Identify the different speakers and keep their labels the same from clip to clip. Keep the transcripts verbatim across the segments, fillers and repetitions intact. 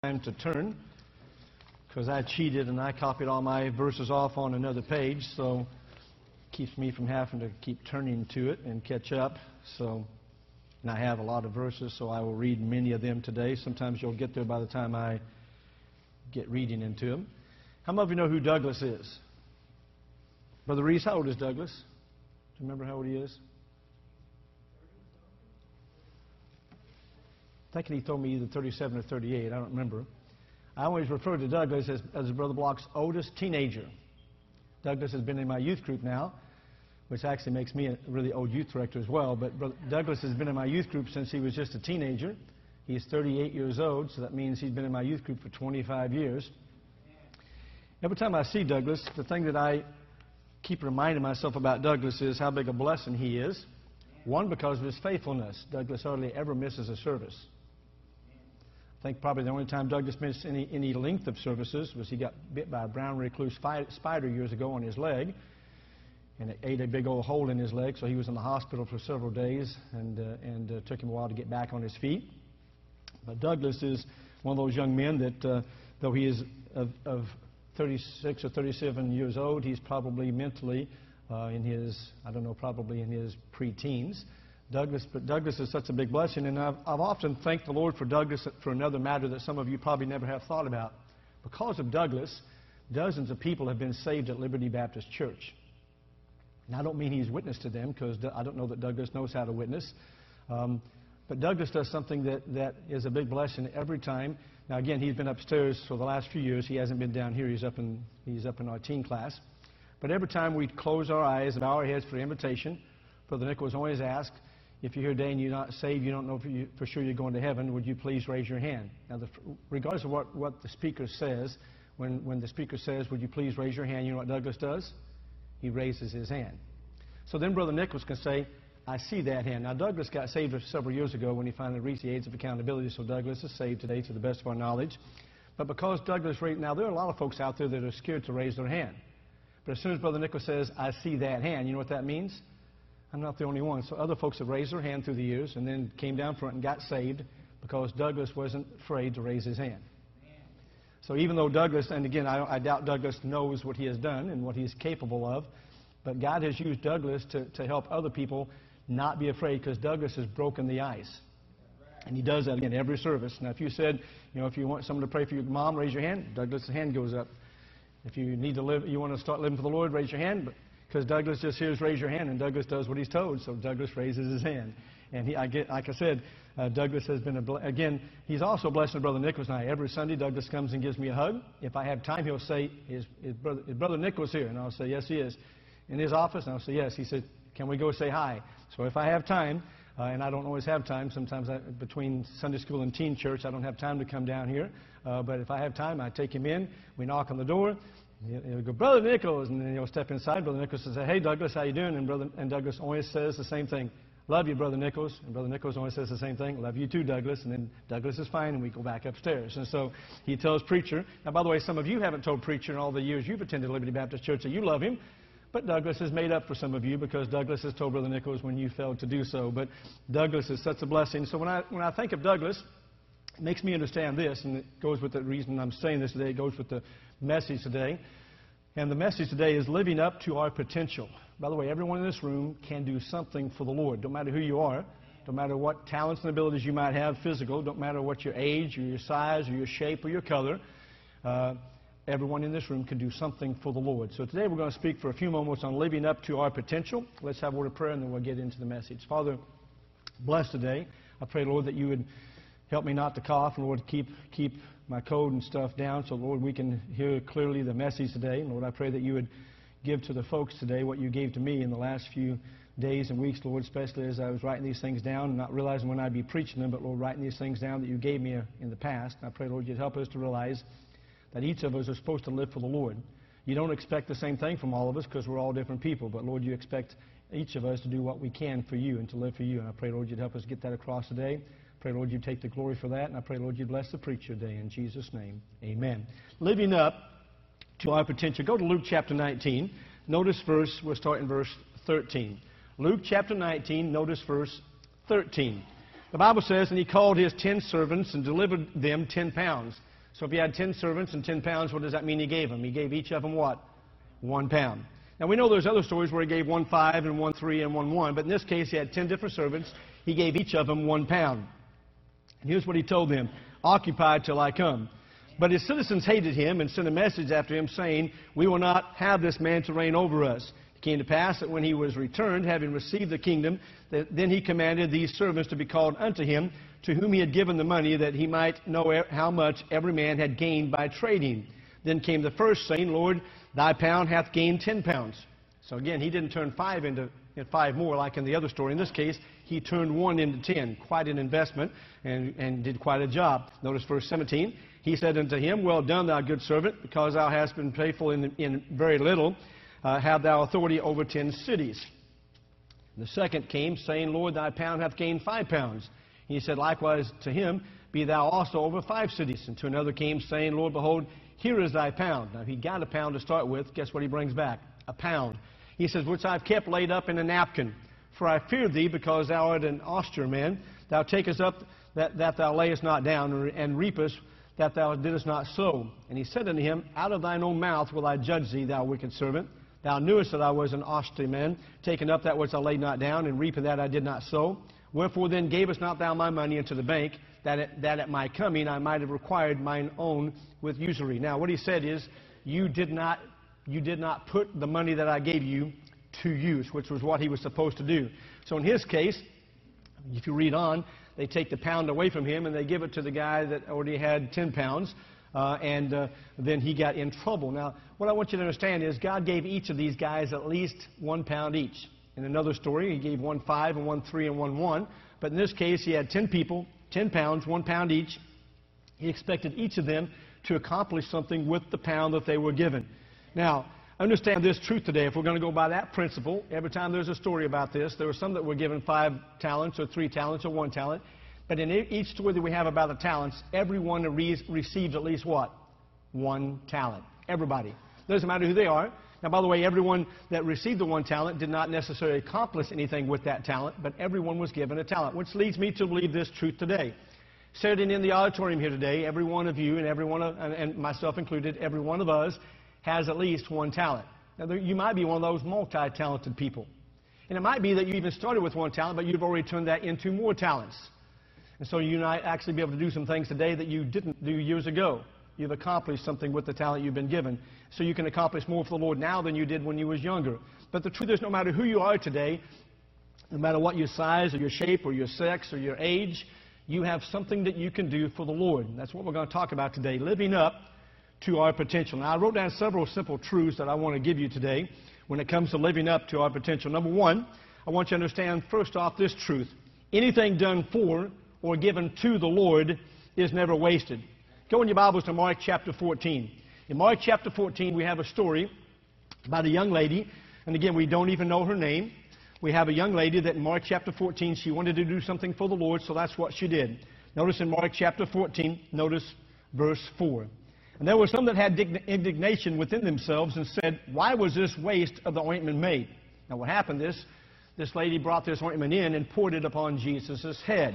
Speaker 1: Time to turn, because I cheated and I copied all my verses off on another page, so it keeps me from having to keep turning to it and catch up. So, and I have a lot of verses, so I will read many of them today. Sometimes you'll get there by the time I get reading into them. How many of you know who Douglas is? Brother Reese, how old is Douglas? Do you remember how old he is? Thinking he told me either thirty-seven or thirty-eight. I don't remember. I always refer to Douglas as, as Brother Block's oldest teenager. Douglas has been in my youth group now, which actually makes me a really old youth director as well. But Brother Douglas has been in my youth group since he was just a teenager. He's thirty-eight years old, so that means he's been in my youth group for twenty-five years. Every time I see Douglas, the thing that I keep reminding myself about Douglas is how big a blessing he is. One, because of his faithfulness. Douglas hardly ever misses a service. I think probably the only time Douglas missed any, any length of services was he got bit by a brown recluse spider years ago on his leg, and it ate a big old hole in his leg, so he was in the hospital for several days, and, uh, and uh, took him a while to get back on his feet. But Douglas is one of those young men that, uh, though he is of, of thirty-six or thirty-seven years old, he's probably mentally uh, in his, I don't know, probably in his pre-teens. Douglas, but Douglas is such a big blessing, and I've, I've often thanked the Lord for Douglas for another matter that some of you probably never have thought about. Because of Douglas, dozens of people have been saved at Liberty Baptist Church. And I don't mean he's witnessed to them, because I don't know that Douglas knows how to witness. Um, but Douglas does something that, that is a big blessing every time. Now, again, he's been upstairs for the last few years. He hasn't been down here. He's up in, he's up in our teen class. But every time we close our eyes and bow our heads for invitation, Brother Nichols always asks, if you're here today and you're not saved, you don't know for, you, for sure you're going to heaven, would you please raise your hand? Now, the, regardless of what, what the speaker says, when, when the speaker says, would you please raise your hand, you know what Douglas does? He raises his hand. So then Brother Nichols can say, I see that hand. Now, Douglas got saved several years ago when he finally reached the age of accountability, so Douglas is saved today to the best of our knowledge. But because Douglas raised, now there are a lot of folks out there that are scared to raise their hand. But as soon as Brother Nichols says, I see that hand, you know what that means? I'm not the only one. So other folks have raised their hand through the years and then came down front and got saved because Douglas wasn't afraid to raise his hand. So even though Douglas, and again, I, I doubt Douglas knows what he has done and what he's capable of, but God has used Douglas to, to help other people not be afraid, because Douglas has broken the ice. And he does that again every service. Now, if you said, you know, if you want someone to pray for your mom, raise your hand, Douglas' hand goes up. If you need to live, you want to start living for the Lord, raise your hand. But because Douglas just hears raise your hand, and Douglas does what he's told, so Douglas raises his hand. And he, I get, like I said, uh, Douglas has been, a, again, he's also blessing Brother Nichols and I. Every Sunday, Douglas comes and gives me a hug. If I have time, he'll say, is, is, brother, is Brother Nichols here? And I'll say, yes, he is. In his office? And I'll say, yes. He said, can we go say hi? So if I have time, uh, and I don't always have time, sometimes I, between Sunday school and teen church, I don't have time to come down here. Uh, but if I have time, I take him in. We knock on the door. He'll go, Brother Nichols, and then he'll step inside. Brother Nichols will say, hey, Douglas, how you doing? And, Brother, and Douglas always says the same thing, love you, Brother Nichols. And Brother Nichols always says the same thing, love you too, Douglas. And then Douglas is fine, and we go back upstairs. And so he tells Preacher. Now, by the way, some of you haven't told Preacher in all the years you've attended Liberty Baptist Church that you love him. But Douglas has made up for some of you, because Douglas has told Brother Nichols when you failed to do so. But Douglas is such a blessing. So when I, when I think of Douglas, it makes me understand this, and it goes with the reason I'm saying this today. It goes with the message today. And the message today is living up to our potential. By the way, everyone in this room can do something for the Lord. Don't matter who you are. Don't matter what talents and abilities you might have physical. Don't matter what your age or your size or your shape or your color. Uh, everyone in this room can do something for the Lord. So today we're going to speak for a few moments on living up to our potential. Let's have a word of prayer, and then we'll get into the message. Father, bless today. I pray, Lord, that you would help me not to cough, and Lord, keep keep my code and stuff down, so Lord, we can hear clearly the message today. And Lord, I pray that you would give to the folks today what you gave to me in the last few days and weeks, Lord, especially as I was writing these things down and not realizing when I'd be preaching them, but Lord, writing these things down that you gave me in the past. And I pray, Lord, you'd help us to realize that each of us are supposed to live for the Lord. You don't expect the same thing from all of us, because we're all different people, but Lord, you expect each of us to do what we can for you and to live for you. And I pray, Lord, you'd help us get that across today. Pray, Lord, you take the glory for that, and I pray, Lord, you bless the preacher today. In Jesus' name, amen. Living up to our potential. Go to Luke chapter nineteen. Notice verse, we'll start in verse thirteen. Luke chapter nineteen, notice verse thirteen. The Bible says, and he called his ten servants and delivered them ten pounds. So if he had ten servants and ten pounds, what does that mean he gave them? He gave each of them what? One pound. Now we know there's other stories where he gave one five and one three and one one, but in this case he had ten different servants. He gave each of them one pound. And here's what he told them: occupy till I come. But his citizens hated him and sent a message after him saying, we will not have this man to reign over us. It came to pass that when he was returned, having received the kingdom, that then he commanded these servants to be called unto him, to whom he had given the money, that he might know how much every man had gained by trading. Then came the first, saying, Lord, thy pound hath gained ten pounds. So again, he didn't turn five into five more like in the other story. In this case, he turned one into ten. Quite an investment, and, and did quite a job. Notice verse seventeen. He said unto him, well done, thou good servant, because thou hast been faithful in, in very little, uh, have thou authority over ten cities. And the second came, saying, Lord, thy pound hath gained five pounds. He said likewise to him, be thou also over five cities. And to another came, saying, Lord, behold, here is thy pound. Now, he got a pound to start with. Guess what he brings back? A pound. He says, which I've kept laid up in a napkin. For I fear thee, because thou art an austere man. Thou takest up that, that thou layest not down, and reapest that thou didst not sow. And he said unto him, out of thine own mouth will I judge thee, thou wicked servant. Thou knewest that I was an austere man, taking up that which I laid not down, and reaping that I did not sow. Wherefore then gavest not thou my money into the bank, that at, that at my coming I might have required mine own with usury. Now what he said is, you did not, you did not put the money that I gave you to use, which was what he was supposed to do. So in his case, if you read on, they take the pound away from him and they give it to the guy that already had ten pounds, uh, and uh, then he got in trouble. Now, what I want you to understand is God gave each of these guys at least one pound each. In another story, he gave one five and one three and one one. But in this case, he had ten people, ten pounds, one pound each. He expected each of them to accomplish something with the pound that they were given. Now, understand this truth today. If we're going to go by that principle, every time there's a story about this, there were some that were given five talents or three talents or one talent. But in each story that we have about the talents, everyone re received at least what? One talent. Everybody. Doesn't matter who they are. Now, by the way, everyone that received the one talent did not necessarily accomplish anything with that talent, but everyone was given a talent, which leads me to believe this truth today. Sitting in the auditorium here today, every one of you and every one of, and myself included, every one of us has at least one talent. Now, there, you might be one of those multi-talented people. And it might be that you even started with one talent, but you've already turned that into more talents. And so you might actually be able to do some things today that you didn't do years ago. You've accomplished something with the talent you've been given. So you can accomplish more for the Lord now than you did when you was younger. But the truth is, no matter who you are today, no matter what your size or your shape or your sex or your age, you have something that you can do for the Lord. And that's what we're going to talk about today, living up to our potential. Now, I wrote down several simple truths that I want to give you today when it comes to living up to our potential. Number one, I want you to understand, first off, this truth. Anything done for or given to the Lord is never wasted. Go in your Bibles to Mark chapter fourteen. In Mark chapter fourteen, we have a story about a young lady, and again, we don't even know her name. We have a young lady that in Mark chapter fourteen, she wanted to do something for the Lord, so that's what she did. Notice in Mark chapter fourteen, notice verse four. And there were some that had indignation within themselves and said, why was this waste of the ointment made? Now what happened is, this lady brought this ointment in and poured it upon Jesus' head.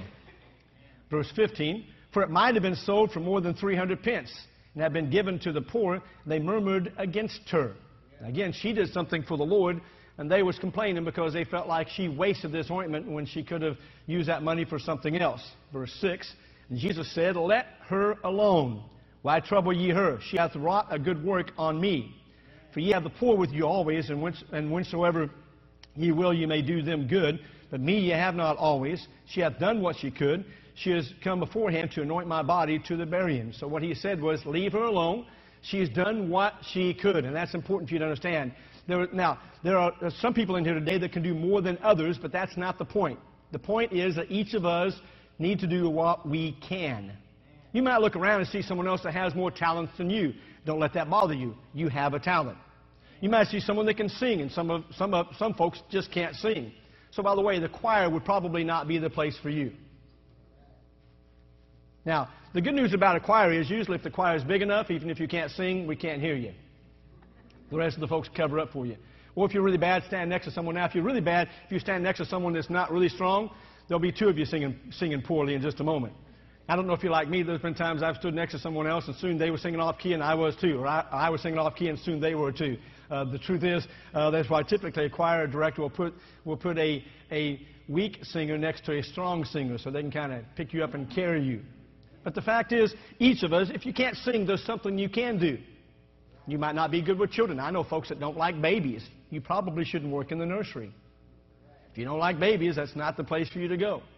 Speaker 1: Verse fifteen, for it might have been sold for more than three hundred pence and had been given to the poor. They murmured against her. Again, she did something for the Lord, and they was complaining because they felt like she wasted this ointment when she could have used that money for something else. Verse six, and Jesus said, let her alone. Why trouble ye her? She hath wrought a good work on me. For ye have the poor with you always, and, whence, and whensoever ye will, ye may do them good. But me ye have not always. She hath done what she could. She has come beforehand to anoint my body to the burying. So what he said was, leave her alone. She's done what she could. And that's important for you to understand. There, now, there are some people in here today that can do more than others, but that's not the point. The point is that each of us need to do what we can. You might look around and see someone else that has more talents than you. Don't let that bother you. You have a talent. You might see someone that can sing, and some, of, some, of, some folks just can't sing. So, by the way, the choir would probably not be the place for you. Now, the good news about a choir is usually if the choir is big enough, even if you can't sing, we can't hear you. The rest of the folks cover up for you. Or if you're really bad, stand next to someone. Now, if you're really bad, if you stand next to someone that's not really strong, there'll be two of you singing, singing poorly in just a moment. I don't know if you're like me. There's been times I've stood next to someone else, and soon they were singing off key, and I was too, or I, I was singing off key, and soon they were too. Uh, the truth is, uh, that's why typically a choir director will put will put a a weak singer next to a strong singer, so they can kind of pick you up and carry you. But the fact is, each of us, if you can't sing, there's something you can do. You might not be good with children. I know folks that don't like babies. You probably shouldn't work in the nursery. If you don't like babies, that's not the place for you to go.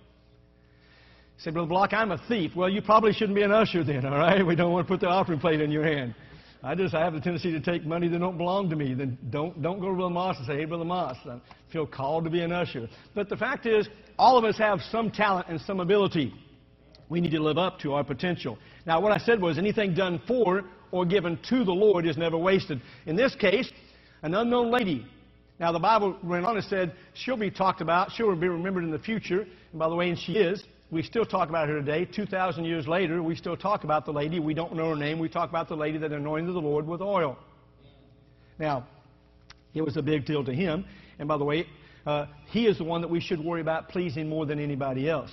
Speaker 1: Say, Brother Block, I'm a thief. Well, you probably shouldn't be an usher then, all right? We don't want to put the offering plate in your hand. I just I have a tendency to take money that don't belong to me. Then don't don't go to Brother Moss and say, hey, Brother Moss, I feel called to be an usher. But the fact is, all of us have some talent and some ability. We need to live up to our potential. Now, what I said was anything done for or given to the Lord is never wasted. In this case, an unknown lady. Now, the Bible went on and said she'll be talked about, she'll be remembered in the future. And by the way, and she is. We still talk about her today. two thousand years later, we still talk about the lady. We don't know her name. We talk about the lady that anointed the Lord with oil. Now, it was a big deal to him. And by the way, uh, he is the one that we should worry about pleasing more than anybody else.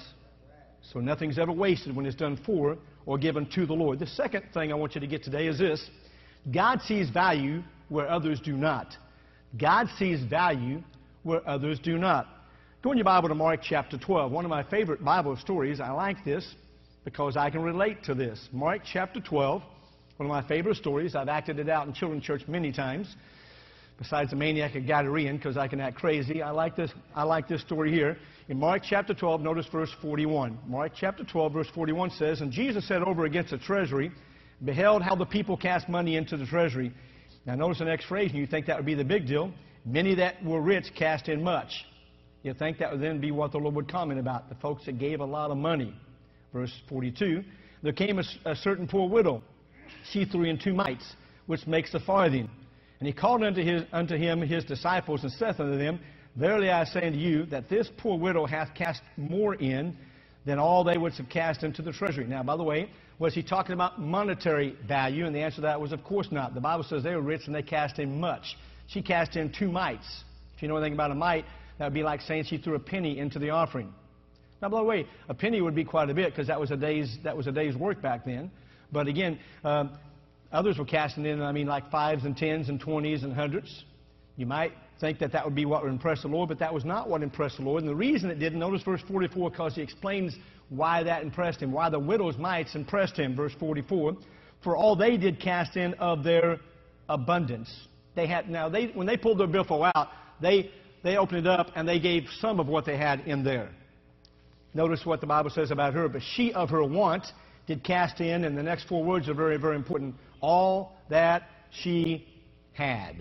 Speaker 1: So nothing's ever wasted when it's done for or given to the Lord. The second thing I want you to get today is this. God sees value where others do not. God sees value where others do not. Go in your Bible to Mark chapter twelve. One of my favorite Bible stories. I like this because I can relate to this. Mark chapter twelve, one of my favorite stories. I've acted it out in children's church many times. Besides the maniac of Gadarene, because I can act crazy. I like this. I like this story here. In Mark chapter twelve, notice verse forty-one. Mark chapter twelve, verse forty-one says, and Jesus said over against the treasury, beheld how the people cast money into the treasury. Now notice the next phrase, and you think that would be the big deal. Many that were rich cast in much. You think that would then be what the Lord would comment about, the folks that gave a lot of money. Verse forty-two, there came a, a certain poor widow. She threw in two mites, which makes a farthing. And he called unto, his, unto him his disciples, and saith unto them, verily I say unto you, that this poor widow hath cast more in than all they which have cast into the treasury. Now, by the way, was he talking about monetary value? And the answer to that was, of course not. The Bible says they were rich and they cast in much. She cast in two mites. If you know anything about a mite, that would be like saying she threw a penny into the offering. Now, by the way, a penny would be quite a bit because that was a day's that was a day's work back then. But again, uh, others were casting in, I mean, like fives and tens and twenties and hundreds. You might think that that would be what would impress the Lord, but that was not what impressed the Lord. And the reason it didn't, notice verse forty-four, because he explains why that impressed him, why the widow's mites impressed him. Verse forty-four, for all they did cast in of their abundance. They had now they when they pulled their billfold out, they they opened it up and they gave some of what they had in there. Notice what the Bible says about her. But she of her want did cast in, and the next four words are very, very important. All that she had,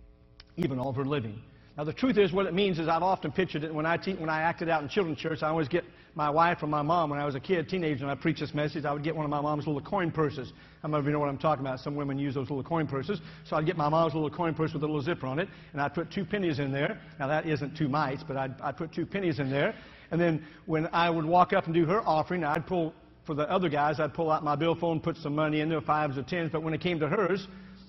Speaker 1: even all of her living. Now, the truth is, what it means is I've often pictured it when I, te- when I acted out in children's church. I always get my wife or my mom, when I was a kid, teenager, and I preached this message, I would get one of my mom's little coin purses. How many of you know what I'm talking about? Some women use those little coin purses. So I'd get my mom's little coin purse with a little zipper on it, and I'd put two pennies in there. Now, that isn't two mites, but I'd, I'd put two pennies in there. And then when I would walk up and do her offering, I'd pull, for the other guys, I'd pull out my billfold and put some money in there, fives or tens. But when it came to hers,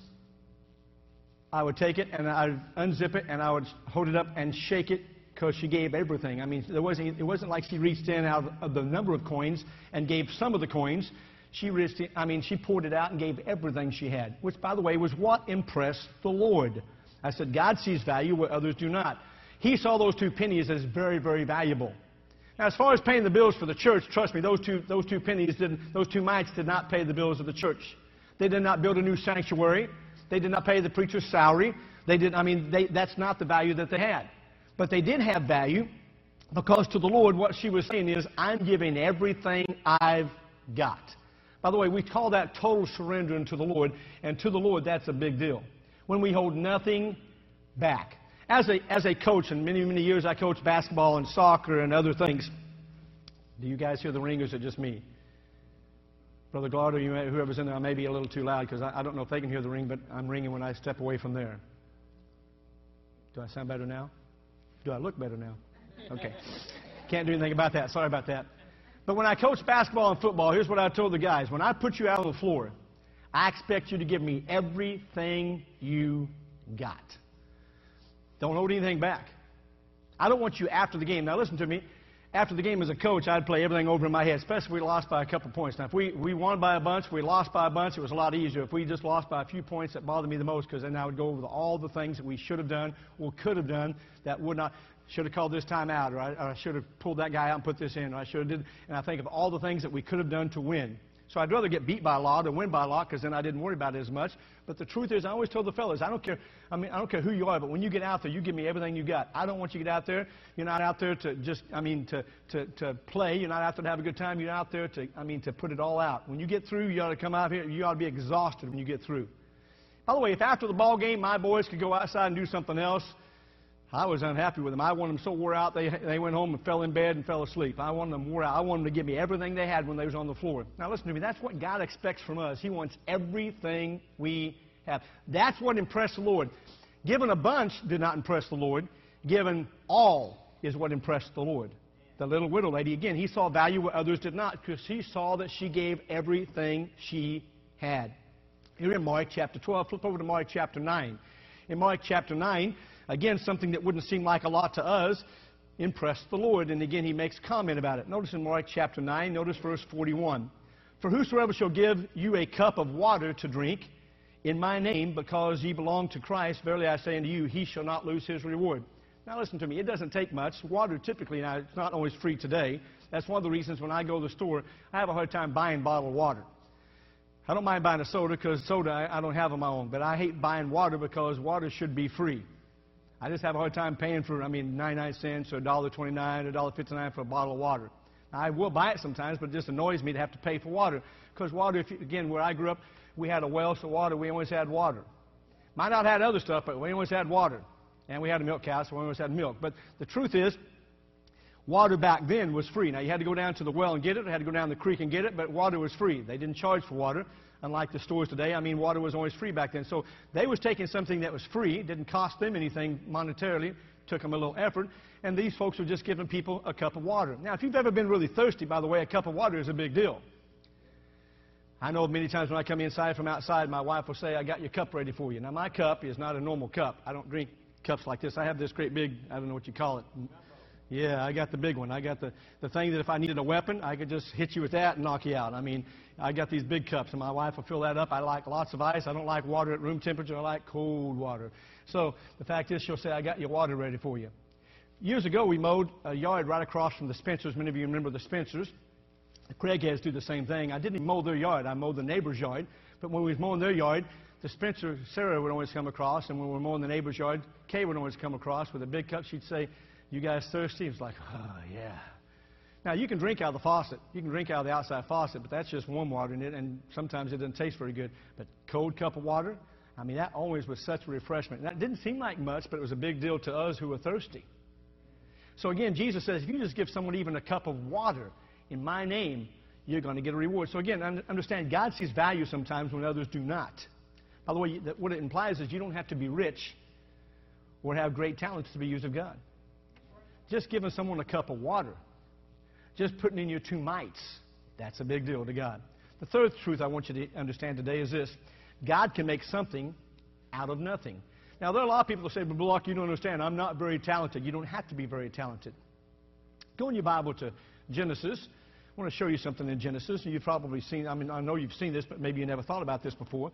Speaker 1: I would take it and I'd unzip it and I would hold it up and shake it because she gave everything. I mean, there wasn't, it wasn't like she reached in out of the number of coins and gave some of the coins. She reached in, I mean, she poured it out and gave everything she had, which, by the way, was what impressed the Lord. I said, God sees value where others do not. He saw those two pennies as very, very valuable. Now, as far as paying the bills for the church, trust me, those two, those two pennies, did, those two mites did not pay the bills of the church. They did not build a new sanctuary. They did not pay the preacher's salary. They did, I mean, they, that's not the value that they had. But they did have value because to the Lord, what she was saying is, I'm giving everything I've got. By the way, we call that total surrender to the Lord, and to the Lord, that's a big deal. When we hold nothing back. As a, as a coach, and many, many years I coached basketball and soccer and other things. Do you guys hear the ring, or is it just me? Brother Glard, or you, whoever's in there, I may be a little too loud because I, I don't know if they can hear the ring, but I'm ringing when I step away from there. Do I sound better now? Do I look better now? Okay. Can't do anything about that. Sorry about that. But when I coach basketball and football, here's what I told the guys. When I put you out on the floor, I expect you to give me everything you got. Don't hold anything back. I don't want you after the game. Now listen to me. after the game as a coach, I'd play everything over in my head, especially if we lost by a couple points. Now, if we, we won by a bunch, we lost by a bunch, it was a lot easier. If we just lost by a few points, that bothered me the most, because then I would go over all the things that we should have done or could have done that would not. Should have called this time out, or I, or I should have pulled that guy out and put this in, or I should have did. And I think of all the things that we could have done to win. So I'd rather get beat by a lot than win by a lot, because then I didn't worry about it as much. But the truth is, I always told the fellas, I don't care. I mean, I don't care who you are, but when you get out there, you give me everything you got. I don't want you to get out there. You're not out there to just, I mean, to to to play. You're not out there to have a good time. You're out there to, I mean, to put it all out. When you get through, you ought to come out here. You ought to be exhausted when you get through. By the way, if after the ball game my boys could go outside and do something else, I was unhappy with them. I wanted them so wore out, they, they went home and fell in bed and fell asleep. I wanted them wore out. I wanted them to give me everything they had when they was on the floor. Now, listen to me. That's what God expects from us. He wants everything we have. That's what impressed the Lord. Giving a bunch did not impress the Lord. Giving all is what impressed the Lord. The little widow lady, again, he saw value where others did not, because he saw that she gave everything she had. Here in Mark chapter twelve, flip over to Mark chapter nine. In Mark chapter nine, again, something that wouldn't seem like a lot to us impressed the Lord. And again, he makes comment about it. Notice in Mark chapter nine, notice verse forty-one. For whosoever shall give you a cup of water to drink in my name, because ye belong to Christ, verily I say unto you, he shall not lose his reward. Now listen to me. It doesn't take much. Water typically, now it's not always free today. That's one of the reasons when I go to the store, I have a hard time buying bottled water. I don't mind buying a soda, because soda I, I don't have on my own. But I hate buying water, because water should be free. I just have a hard time paying for, I mean, ninety-nine cents or one dollar twenty-nine or one dollar fifty-nine for a bottle of water. Now, I will buy it sometimes, but it just annoys me to have to pay for water. Because water, if you, again, where I grew up, we had a well, so water, we always had water. Might not have had other stuff, but we always had water. And we had a milk cow, so we always had milk. But the truth is, water back then was free. Now, you had to go down to the well and get it, or had to go down the creek and get it, but water was free. They didn't charge for water. Unlike the stores today, I mean, water was always free back then. So they was taking something that was free, didn't cost them anything monetarily, took them a little effort, and these folks were just giving people a cup of water. Now, if you've ever been really thirsty, by the way, a cup of water is a big deal. I know many times when I come inside from outside, my wife will say, I got your cup ready for you. Now, my cup is not a normal cup. I don't drink cups like this. I have this great big, I don't know what you call it. Yeah, I got the big one. I got the, the thing that if I needed a weapon, I could just hit you with that and knock you out. I mean, I got these big cups, and my wife will fill that up. I like lots of ice. I don't like water at room temperature. I like cold water. So the fact is, she'll say, I got your water ready for you. Years ago, we mowed a yard right across from the Spencers. Many of you remember the Spencers. The Craigheads do the same thing. I didn't even mow their yard. I mowed the neighbor's yard. But when we was mowing their yard, the Spencer, Sarah would always come across, and when we were mowing the neighbor's yard, Kay would always come across with a big cup. She'd say, you guys thirsty? It's like, oh, yeah. Now, you can drink out of the faucet. You can drink out of the outside faucet, but that's just warm water in it, and sometimes it doesn't taste very good. But cold cup of water, I mean, that always was such a refreshment. And that didn't seem like much, but it was a big deal to us who were thirsty. So again, Jesus says, if you just give someone even a cup of water in my name, you're going to get a reward. So again, understand, God sees value sometimes when others do not. By the way, what it implies is you don't have to be rich or have great talents to be used of God. Just giving someone a cup of water, just putting in your two mites, that's a big deal to God. The third truth I want you to understand today is this. God can make something out of nothing. Now, there are a lot of people that say, but Block, you don't understand. I'm not very talented. You don't have to be very talented. Go in your Bible to Genesis. I want to show you something in Genesis. You've probably seen, I mean, I know you've seen this, but maybe you never thought about this before.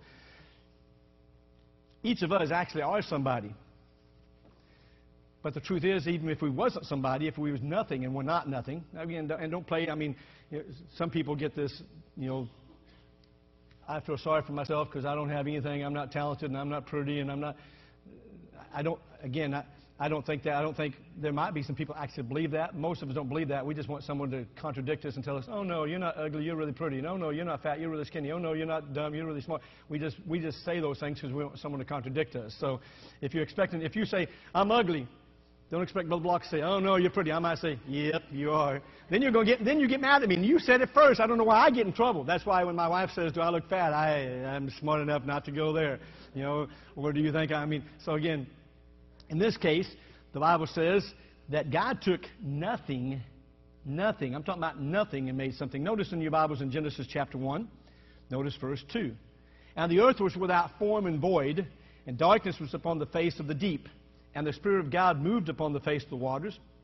Speaker 1: Each of us actually are somebody. But the truth is, even if we wasn't somebody, if we was nothing and we're not nothing, again, and don't play, I mean, you know, some people get this, you know, I feel sorry for myself because I don't have anything, I'm not talented, and I'm not pretty, and I'm not, I don't, again, I, I don't think that, I don't think, there might be some people actually believe that. Most of us don't believe that. We just want someone to contradict us and tell us, oh, no, you're not ugly, you're really pretty. No, no, you're not fat, you're really skinny. Oh, no, you're not dumb, you're really smart. We just, we just say those things because we want someone to contradict us. So if you're expecting, if you say, I'm ugly, don't expect Brother Block to say, oh, no, you're pretty. I might say, yep, you are. Then you're going to get, then you get mad at me. And you said it first. I don't know why I get in trouble. That's why when my wife says, do I look fat? I, I'm smart enough not to go there. You know, or do you think, I mean, so again, in this case, the Bible says that God took nothing, nothing. I'm talking about nothing and made something. Notice in your Bibles in Genesis chapter one, notice verse two. And the earth was without form and void, and darkness was upon the face of the deep. And the Spirit of God moved upon the face of the waters.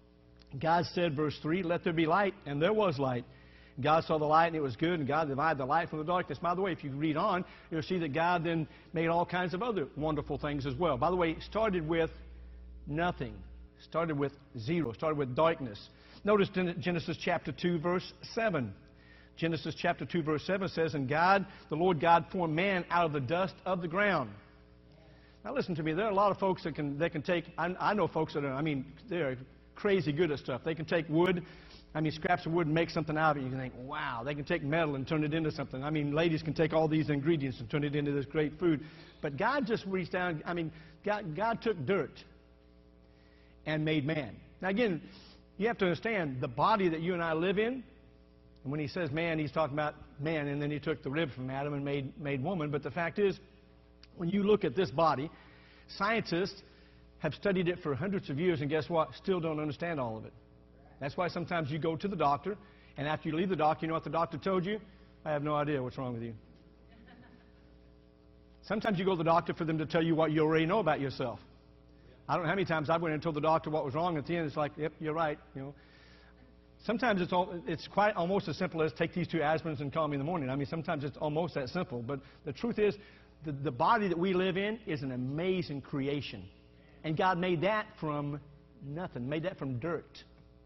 Speaker 1: God said, verse three, let there be light, and there was light. God saw the light, and it was good, and God divided the light from the darkness. By the way, if you read on, you'll see that God then made all kinds of other wonderful things as well. By the way, it started with nothing. Started with zero. Started with darkness. Notice Genesis chapter two, verse seven. Genesis chapter two, verse seven says, and God, the Lord God, formed man out of the dust of the ground. Now listen to me. There are a lot of folks that can, that can take, I, I know folks that are, I mean, they're crazy good at stuff. They can take wood, I mean, scraps of wood and make something out of it. You can think, wow, they can take metal and turn it into something. I mean, ladies can take all these ingredients and turn it into this great food. But God just reached down, I mean, God, God took dirt and made man. Now again, you have to understand, the body that you and I live in, and when he says man, he's talking about man, and then he took the rib from Adam and made, made woman. But the fact is, when you look at this body, scientists have studied it for hundreds of years, and guess what? Still don't understand all of it. That's why sometimes you go to the doctor, and after you leave the doctor, you know what the doctor told you? I have no idea what's wrong with you. Sometimes you go to the doctor for them to tell you what you already know about yourself. I don't know how many times I went and told the doctor what was wrong. At the end, it's like, yep, you're right. You know. Sometimes it's all, it's quite almost as simple as take these two aspirins and call me in the morning. I mean, sometimes it's almost that simple. But the truth is, the, the body that we live in is an amazing creation. And God made that from nothing, made that from dirt.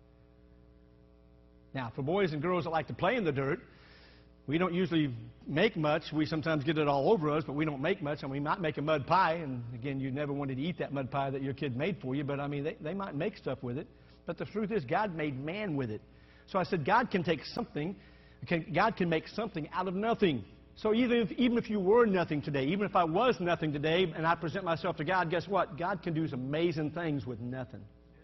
Speaker 1: Now, for boys and girls that like to play in the dirt, we don't usually make much. We sometimes get it all over us, but we don't make much. And we might make a mud pie. And again, you never wanted to eat that mud pie that your kid made for you. But I mean, they, they might make stuff with it. But the truth is, God made man with it. So I said, God can take something, can, God can make something out of nothing. So even if, even if you were nothing today, even if I was nothing today, and I present myself to God, guess what? God can do some amazing things with nothing.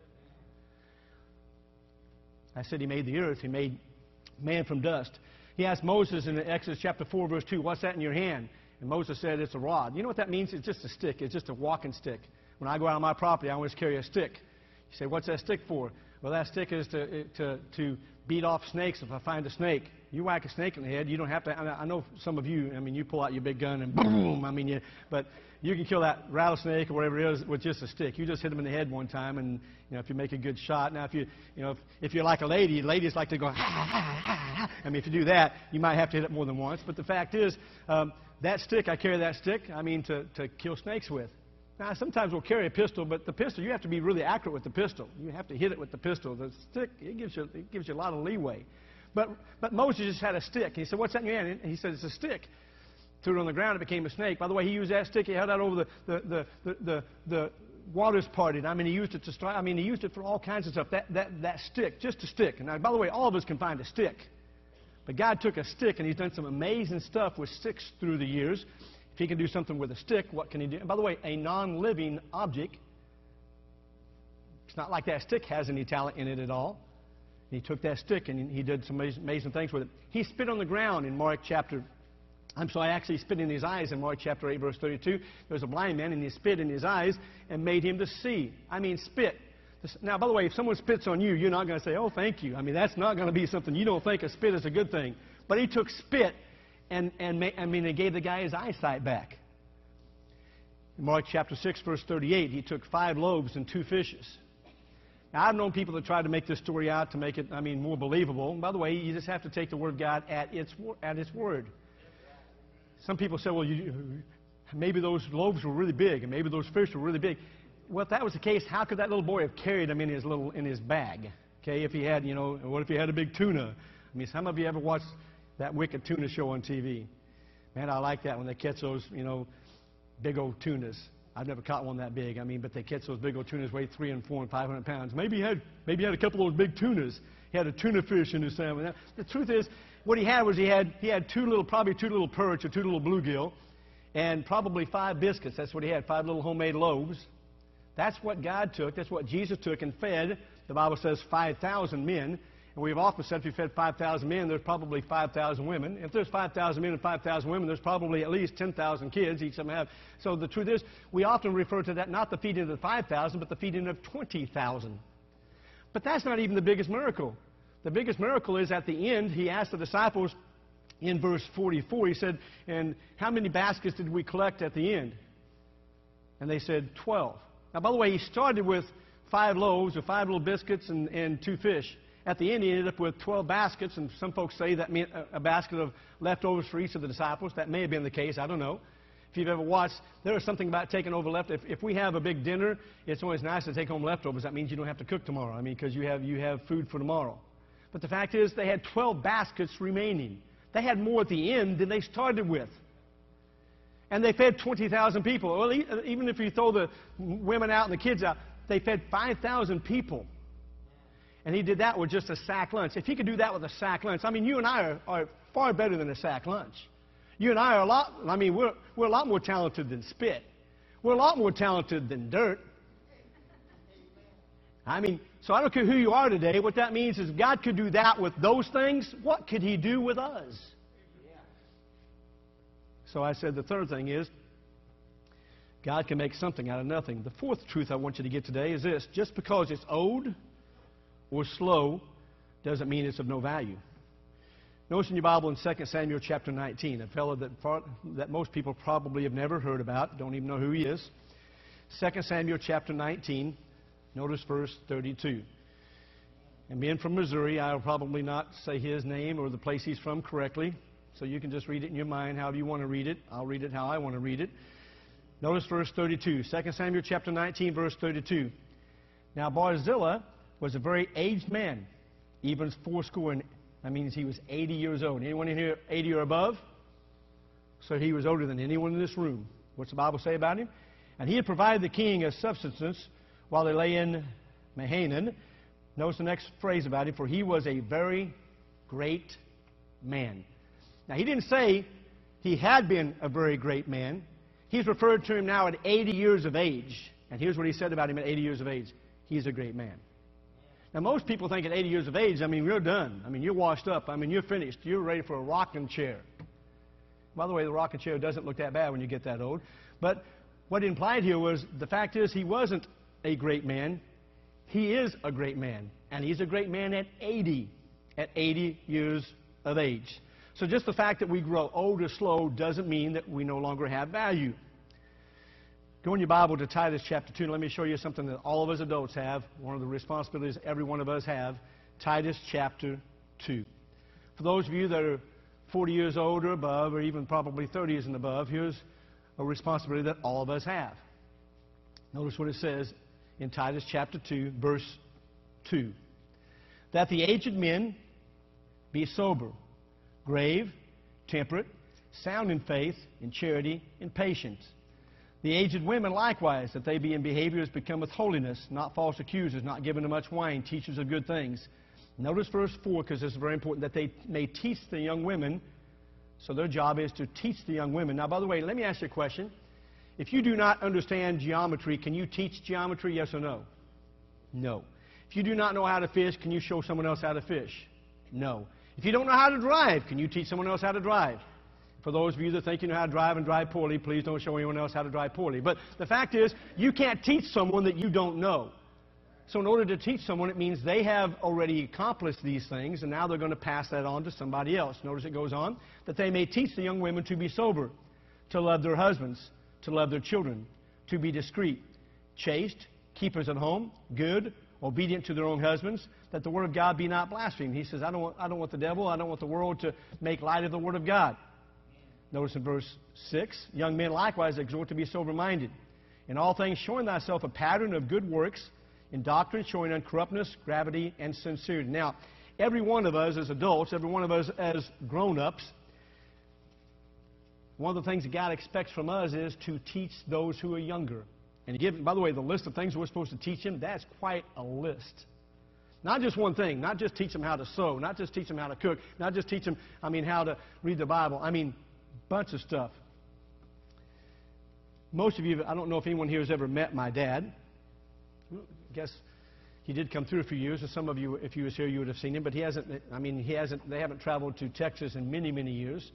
Speaker 1: I said he made the earth. He made man from dust. He asked Moses in Exodus chapter four, verse two, what's that in your hand? And Moses said, it's a rod. You know what that means? It's just a stick. It's just a walking stick. When I go out on my property, I always carry a stick. You say, what's that stick for? Well, that stick is to, to, to beat off snakes if I find a snake. You whack a snake in the head, you don't have to, I know some of you, I mean, you pull out your big gun and boom, I mean, you, but you can kill that rattlesnake or whatever it is with just a stick. You just hit them in the head one time, and, you know, if you make a good shot. Now, if, you, you know, if, if you're like a lady, ladies like to go, ha, ha, ha, ha. I mean, if you do that, you might have to hit it more than once. But the fact is, um, that stick, I carry that stick, I mean, to, to kill snakes with. Now, sometimes we'll carry a pistol, but the pistol, you have to be really accurate with the pistol. You have to hit it with the pistol. The stick, it gives you, it gives you a lot of leeway. But, but Moses just had a stick. He said, what's that in your hand? And he said, it's a stick. Threw it on the ground, it became a snake. By the way, he used that stick, he held that over the, the, the, the, the, the waters parted. I mean, he used it to strike, I mean, he used it for all kinds of stuff. That, that, that stick, just a stick. And now, by the way, all of us can find a stick. But God took a stick, and he's done some amazing stuff with sticks through the years. If he can do something with a stick, what can he do? And by the way, a non-living object, it's not like that stick has any talent in it at all. He took that stick and he did some amazing things with it. He spit on the ground in Mark chapter, I'm sorry, actually spit in his eyes in Mark chapter eight, verse thirty-two. There was a blind man, and he spit in his eyes and made him to see. I mean, spit. Now, by the way, if someone spits on you, you're not going to say, oh, thank you. I mean, that's not going to be something you don't think a spit is a good thing. But he took spit and, and I mean, it gave the guy his eyesight back. In Mark chapter six, verse thirty-eight, he took five loaves and two fishes. Now, I've known people that tried to make this story out to make it, I mean, more believable. And by the way, you just have to take the Word of God at its, at its word. Some people say, well, you, maybe those loaves were really big, and maybe those fish were really big. Well, if that was the case, how could that little boy have carried them in his little in his bag? Okay, if he had, you know, what if he had a big tuna? I mean, some of you ever watched that Wicked Tuna show on T V? Man, I like that when they catch those, you know, big old tunas. I've never caught one that big. I mean, but they catch those big old tunas, weigh three and four and five hundred pounds. Maybe he had, maybe he had a couple of those big tunas. He had a tuna fish in his salmon. The truth is, what he had was he had he had two little, probably two little perch or two little bluegill, and probably five biscuits. That's what he had, five little homemade loaves. That's what God took. That's what Jesus took and fed. The Bible says five thousand men. And we've often said if you fed five thousand men, there's probably five thousand women. If there's five thousand men and five thousand women, there's probably at least ten thousand kids. Each of them have. So the truth is, we often refer to that not the feeding of the five thousand, but the feeding of twenty thousand. But that's not even the biggest miracle. The biggest miracle is at the end, he asked the disciples in verse forty-four, he said, and how many baskets did we collect at the end? And they said, twelve. Now, by the way, he started with five loaves or five little biscuits and, and two fish. At the end, he ended up with twelve baskets, and some folks say that meant a, a basket of leftovers for each of the disciples. That may have been the case. I don't know. If you've ever watched, there is something about taking over leftovers. If, if we have a big dinner, it's always nice to take home leftovers. That means you don't have to cook tomorrow. I mean, because you have, you have food for tomorrow. But the fact is, they had twelve baskets remaining. They had more at the end than they started with. And they fed twenty thousand people. Well, even if you throw the women out and the kids out, they fed five thousand people. And he did that with just a sack lunch. If he could do that with a sack lunch, I mean, you and I are, are far better than a sack lunch. You and I are a lot, I mean, we're, we're a lot more talented than spit. We're a lot more talented than dirt. I mean, so I don't care who you are today. What that means is God could do that with those things. What could he do with us? So I said the third thing is God can make something out of nothing. The fourth truth I want you to get today is this. Just because it's old or slow doesn't mean it's of no value. Notice in your Bible in Second Samuel chapter nineteen, a fellow that, far, that most people probably have never heard about, don't even know who he is. Second Samuel chapter nineteen, notice verse thirty-two. And being from Missouri, I'll probably not say his name or the place he's from correctly, so you can just read it in your mind however you want to read it. I'll read it how I want to read it. Notice verse thirty-two. Second Samuel chapter nineteen, verse thirty-two. Now Barzillai was a very aged man, even fourscore, and that means he was eighty years old. Anyone in here eighty or above? So he was older than anyone in this room. What's the Bible say about him? And he had provided the king a subsistence while they lay in Mahanaim. Notice the next phrase about him, for he was a very great man. Now he didn't say he had been a very great man. He's referred to him now at eighty years of age. And here's what he said about him at eighty years of age. He's a great man. Now, most people think at eighty years of age, I mean, you're done. I mean, you're washed up. I mean, you're finished. You're ready for a rocking chair. By the way, the rocking chair doesn't look that bad when you get that old. But what implied here was the fact is he wasn't a great man. He is a great man. And he's a great man at eighty, at eighty years of age. So just the fact that we grow old or slow doesn't mean that we no longer have value. Go in your Bible to Titus chapter two, and let me show you something that all of us adults have, one of the responsibilities every one of us have, Titus chapter two. For those of you that are forty years old or above, or even probably thirty years and above, here's a responsibility that all of us have. Notice what it says in Titus chapter two, verse two. That the aged men be sober, grave, temperate, sound in faith, in charity, in patience. The aged women likewise, that they be in behavior as becometh holiness, not false accusers, not given to much wine, teachers of good things. Notice verse four, because this is very important, that they may teach the young women. So their job is to teach the young women. Now, by the way, let me ask you a question. If you do not understand geometry, can you teach geometry, yes or no? No. If you do not know how to fish, can you show someone else how to fish? No. If you don't know how to drive, can you teach someone else how to drive? For those of you that think you know how to drive and drive poorly, please don't show anyone else how to drive poorly. But the fact is, you can't teach someone that you don't know. So in order to teach someone, it means they have already accomplished these things, and now they're going to pass that on to somebody else. Notice it goes on, that they may teach the young women to be sober, to love their husbands, to love their children, to be discreet, chaste, keepers at home, good, obedient to their own husbands, that the word of God be not blasphemed. He says, I don't want, I don't want the devil, I don't want the world to make light of the word of God. Notice in verse six, young men likewise exhort to be sober-minded. In all things showing thyself a pattern of good works, in doctrine showing uncorruptness, gravity, and sincerity. Now, every one of us as adults, every one of us as grown-ups, one of the things that God expects from us is to teach those who are younger. And give, by the way, the list of things we're supposed to teach them, that's quite a list. Not just one thing, not just teach them how to sew, not just teach them how to cook, not just teach them, I mean, how to read the Bible. I mean, bunch of stuff. Most of you, I don't know if anyone here has ever met my dad. I guess he did come through a few years, and some of you, if you was here, you would have seen him. But he hasn't. I mean, he hasn't. They haven't traveled to Texas in many, many years.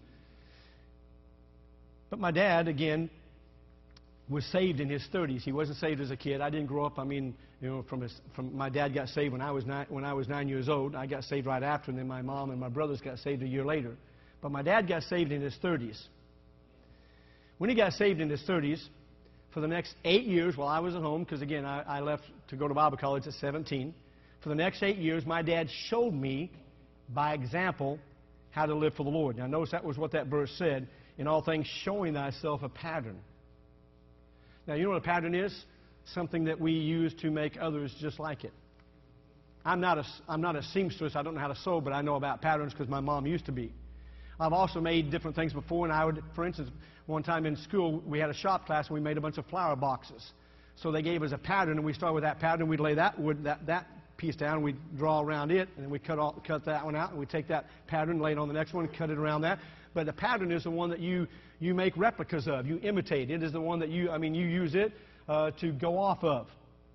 Speaker 1: But my dad, again, was saved in his thirties. He wasn't saved as a kid. I didn't grow up. I mean, you know, from his, from my dad got saved when I was nine, when I was nine years old. I got saved right after, and then my mom and my brothers got saved a year later. But my dad got saved in his thirties. When he got saved in his thirties, for the next eight years while I was at home, because again, I, I left to go to Bible college at seventeen. For the next eight years, my dad showed me by example how to live for the Lord. Now, notice that was what that verse said. In all things, showing thyself a pattern. Now, you know what a pattern is? Something that we use to make others just like it. I'm not a, I'm not a seamstress. I don't know how to sew, but I know about patterns because my mom used to be. I've also made different things before, and I would, for instance, one time in school, we had a shop class, and we made a bunch of flower boxes. So they gave us a pattern, and we started with that pattern, and we'd lay that wood, that, that piece down, and we'd draw around it, and then we'd cut, all, cut that one out, and we'd take that pattern, lay it on the next one, and cut it around that. But the pattern is the one that you, you make replicas of. You imitate. It is the one that you, I mean, you use it uh, to go off of.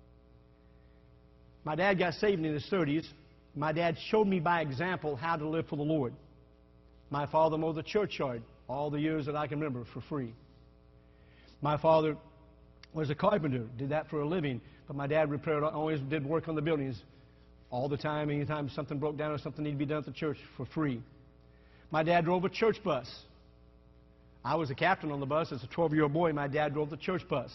Speaker 1: My dad got saved in his thirties. My dad showed me by example how to live for the Lord. My father mowed the churchyard all the years that I can remember for free. My father was a carpenter, did that for a living, but my dad repaired, always did work on the buildings all the time. Anytime something broke down or something needed to be done at the church, for free. My dad drove a church bus. I was a captain on the bus as a twelve-year-old boy. My dad drove the church bus.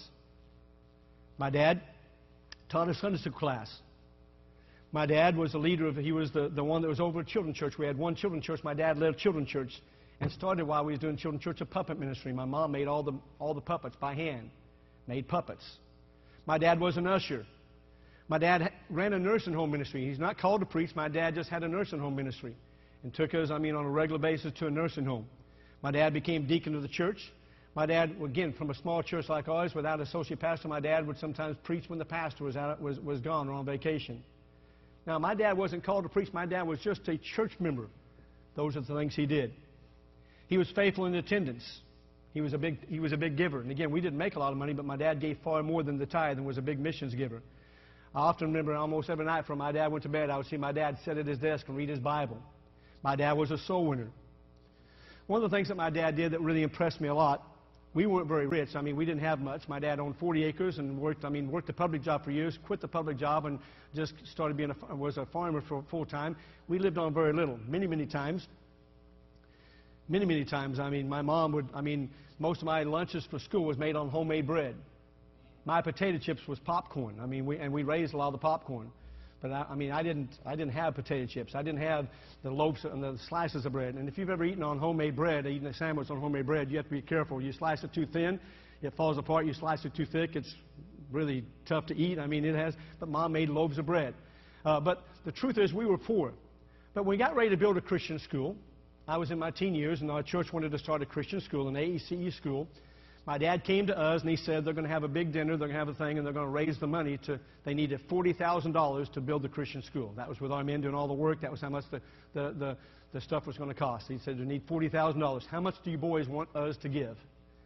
Speaker 1: My dad taught a Sunday school class. My dad was the leader of, he was the, the one that was over at children's church. We had one children's church. My dad led children's church and started while we was doing children's church a puppet ministry. My mom made all the, all the puppets by hand, made puppets. My dad was an usher. My dad ran a nursing home ministry. He's not called to preach. My dad just had a nursing home ministry and took us, I mean, on a regular basis to a nursing home. My dad became deacon of the church. My dad, again, from a small church like ours, without an associate pastor, my dad would sometimes preach when the pastor was, out, was, was gone or on vacation. Now, my dad wasn't called to preach. My dad was just a church member. Those are the things he did. He was faithful in attendance. He was a big, he was a big giver. And again, we didn't make a lot of money, but my dad gave far more than the tithe and was a big missions giver. I often remember almost every night before my dad went to bed, I would see my dad sit at his desk and read his Bible. My dad was a soul winner. One of the things that my dad did that really impressed me a lot, we weren't very rich. I mean, we didn't have much. My dad owned forty acres and worked, I mean, worked a public job for years, quit the public job and just started being a, was a farmer for full time. We lived on very little, many, many times. Many, many times. I mean, my mom would, I mean, most of my lunches for school was made on homemade bread. My potato chips was popcorn. I mean, we, and we raised a lot of the popcorn. But I, I mean, I didn't, I didn't have potato chips. I didn't have the loaves and the slices of bread. And if you've ever eaten on homemade bread, eaten a sandwich on homemade bread, you have to be careful. You slice it too thin, it falls apart. You slice it too thick, it's really tough to eat. I mean, it has. But Mom made loaves of bread. Uh, but the truth is, we were poor. But when we got ready to build a Christian school, I was in my teen years, and our church wanted to start a Christian school, an A E C E school. My dad came to us, and he said they're going to have a big dinner, they're going to have a thing, and they're going to raise the money. To. They needed forty thousand dollars to build the Christian school. That was with our men doing all the work. That was how much the, the, the, the stuff was going to cost. He said they need forty thousand dollars. How much do you boys want us to give?